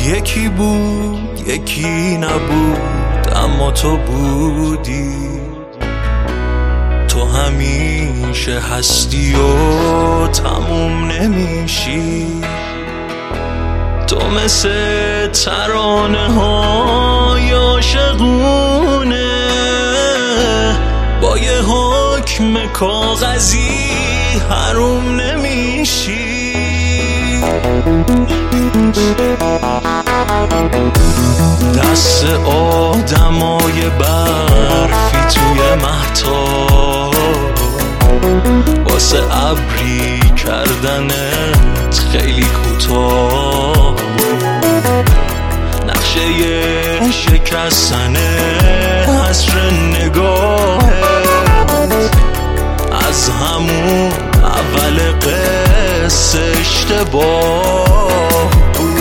یکی بود یکی نبود، اما تو بودی. تو همیشه هستی و تموم نمیشی. تو مثل ترانه های عاشقونه، با یه حکم کاغذی حروم نمیشی. دست آدمای برفی توی مهتاب، واسه ابری کردنت خیلی کوتاه. نقشه شکستن حسر نگاهت از همون اول قصه اشتباه بود.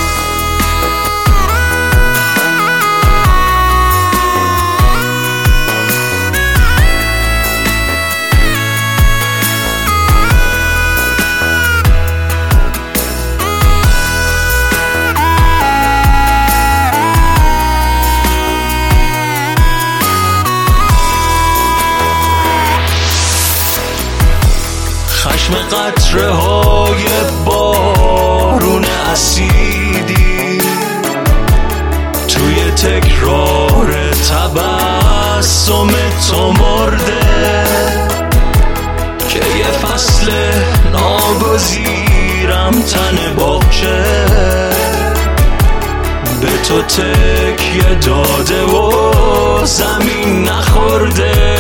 خشم قطره های بارون اسیدی توی تکرار تبسم تو مرده، که یه فصل ناگزیرم تن باغچه به تو تکیه داده و زمین نخورده.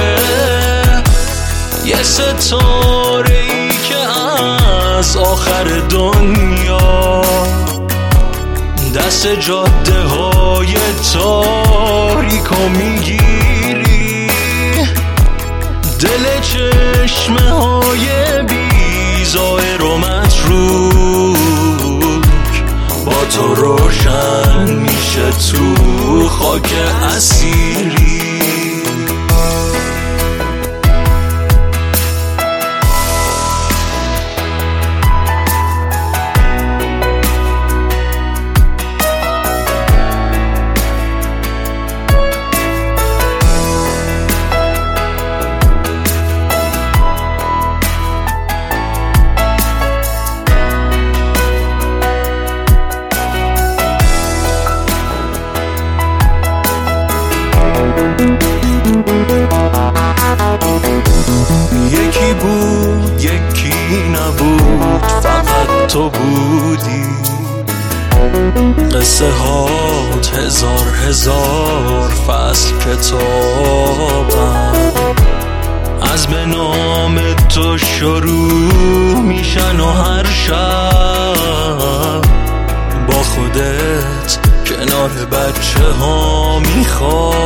یه ستاره ای که از آخر دنیا دست جاده های تاریکو میگیری. دل چشمه های بی‌ظاهر و متروک با تو روشن میشه تو خاک اسیری. یکی بود یکی نبود، فقط تو بودی. قصه هات هزار هزار فصل کتابم، از به نام تو شروع میشن و هر شب با خودت کنار بچه ها میخوابی.